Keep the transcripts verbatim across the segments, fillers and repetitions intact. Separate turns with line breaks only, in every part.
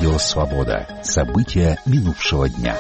Радио «Свобода». События минувшего дня.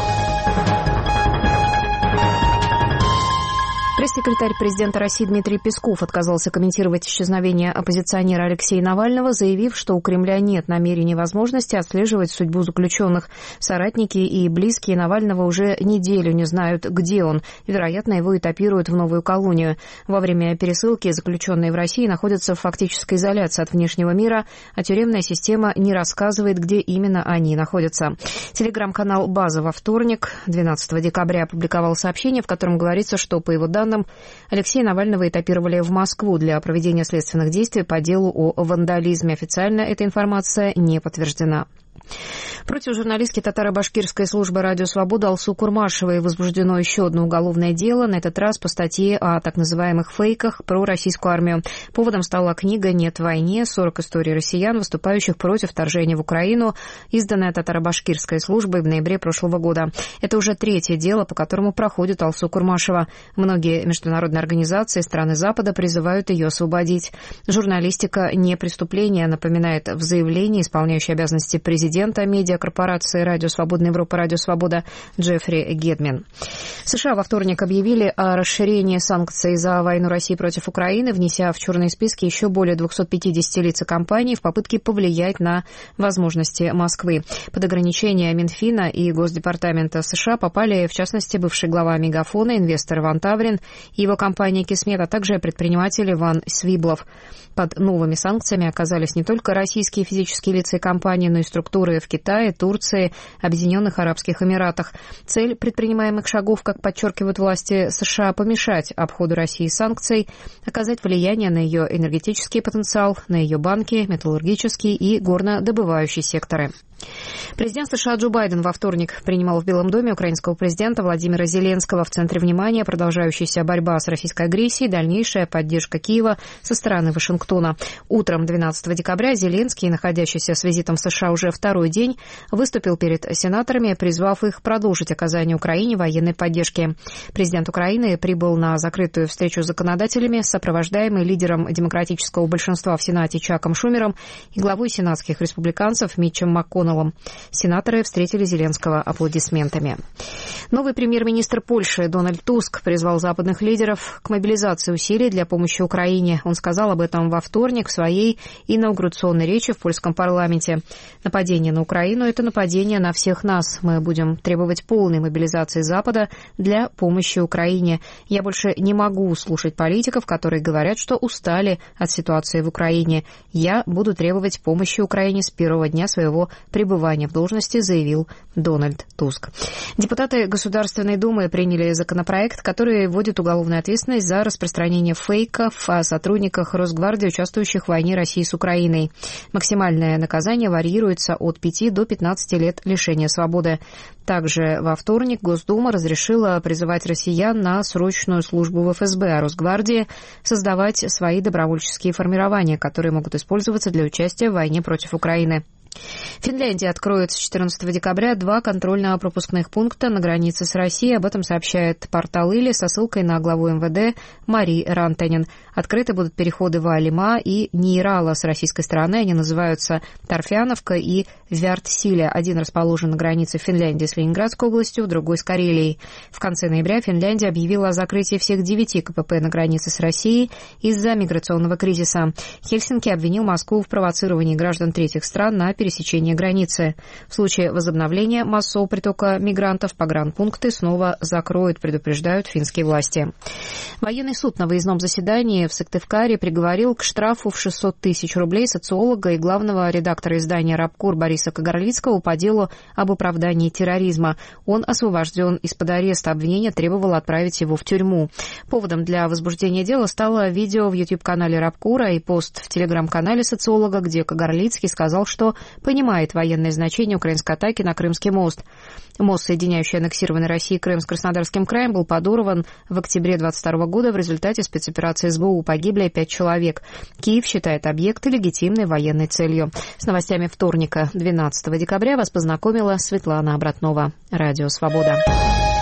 Пресс-секретарь президента России Дмитрий Песков отказался комментировать исчезновение оппозиционера Алексея Навального, заявив, что у Кремля нет намерений и возможности отслеживать судьбу заключенных. Соратники и близкие Навального уже неделю не знают, где он. Вероятно, его этапируют в новую колонию. Во время пересылки заключенные в России находятся в фактической изоляции от внешнего мира, а тюремная система не рассказывает, где именно они находятся. Телеграм-канал «База» во вторник, двенадцатого декабря, опубликовал сообщение, в котором говорится, что, по его данным, Алексея Навального этапировали в Москву для проведения следственных действий по делу о вандализме. Официально эта информация не подтверждена. Против журналистки татаро-башкирской службы «Радио Свобода» Алсу Курмашевой возбуждено еще одно уголовное дело, на этот раз по статье о так называемых фейках про российскую армию. Поводом стала книга «Нет войне. сорок историй россиян, выступающих против вторжения в Украину», изданная татаро-башкирской службой в ноябре прошлого года. Это уже третье дело, по которому проходит Алсу Курмашева. Многие международные организации страны Запада призывают ее освободить. Журналистика не преступление, напоминает в заявлении исполняющий обязанности президента медиакорпорации «Радио Свободная Европа», «Радио Свобода» Джеффри Гедмин. США во вторник объявили о расширении санкций за войну России против Украины, внеся в черные списки еще более двухсот пятидесяти лиц и компаний в попытке повлиять на возможности Москвы. Под ограничения Минфина и Госдепартамента США попали, в частности, бывший глава Мегафона, инвестор Иван Таврин и его компания «Кисмет», а также предприниматель Иван Свиблов. Под новыми санкциями оказались не только российские физические лица и компании, но и структуры в Китае, Турции, Объединенных Арабских Эмиратах. Цель предпринимаемых шагов, как подчеркивают власти США, помешать обходу России санкций, оказать влияние на ее энергетический потенциал, на ее банки, металлургический и горнодобывающий секторы. Президент США Джо Байден во вторник принимал в Белом доме украинского президента Владимира Зеленского. В центре внимания продолжающаяся борьба с российской агрессией, дальнейшая поддержка Киева со стороны Вашингтона. Утром двенадцатого декабря Зеленский, находящийся с визитом в США уже второй день, выступил перед сенаторами, призвав их продолжить оказание Украине военной поддержки. Президент Украины прибыл на закрытую встречу с законодателями, сопровождаемый лидером демократического большинства в Сенате Чаком Шумером и главой сенатских республиканцев Митчем МакКоннеллом. Сенаторы встретили Зеленского аплодисментами. Новый премьер-министр Польши Дональд Туск призвал западных лидеров к мобилизации усилий для помощи Украине. Он сказал об этом во вторник в своей инаугурационной речи в польском парламенте. Нападение на Украину – это нападение на всех нас. Мы будем требовать полной мобилизации Запада для помощи Украине. Я больше не могу слушать политиков, которые говорят, что устали от ситуации в Украине. Я буду требовать помощи Украине с первого дня своего пребывания в должности, заявил Дональд Туск. Депутаты Государственной Думы приняли законопроект, который вводит уголовную ответственность за распространение фейков о сотрудниках Росгвардии, участвующих в войне России с Украиной. Максимальное наказание варьируется от пяти до пятнадцати лет лишения свободы. Также во вторник Госдума разрешила призывать россиян на срочную службу в эф эс бэ, а Росгвардии создавать свои добровольческие формирования, которые могут использоваться для участия в войне против Украины. Финляндия откроет с четырнадцатого декабря два контрольно-пропускных пункта на границе с Россией. Об этом сообщает портал Или со ссылкой на главу эм вэ дэ Мари Рантанен. Открыты будут переходы в Алима и Нейрала с российской стороны. Они называются Торфяновка и Вяртсиля. Один расположен на границе Финляндии с Ленинградской областью, другой с Карелией. В конце ноября Финляндия объявила о закрытии всех девяти ка пэ пэ на границе с Россией из-за миграционного кризиса. Хельсинки обвинил Москву в провоцировании граждан третьих стран на пересечение границы. В случае возобновления массового притока мигрантов погранпункты снова закроют, предупреждают финские власти. Военный суд на выездном заседании в Сыктывкаре приговорил к штрафу в шестьсот тысяч рублей социолога и главного редактора издания «Рабкор» Бориса Кагарлицкого по делу об оправдании терроризма. Он освобожден из-под ареста. Обвинение требовало отправить его в тюрьму. Поводом для возбуждения дела стало видео в YouTube-канале «Рабкора» и пост в телеграм-канале социолога, где Кагарлицкий сказал, что понимает военное значение украинской атаки на Крымский мост. Мост, соединяющий аннексированный Россией Крым с Краснодарским краем, был подорван в октябре двадцать второго года. В результате спецоперации эс бэ у погибли пять человек. Киев считает объекты легитимной военной целью. С новостями вторника, двенадцатого декабря, вас познакомила Светлана Обратнова. Радио «Свобода».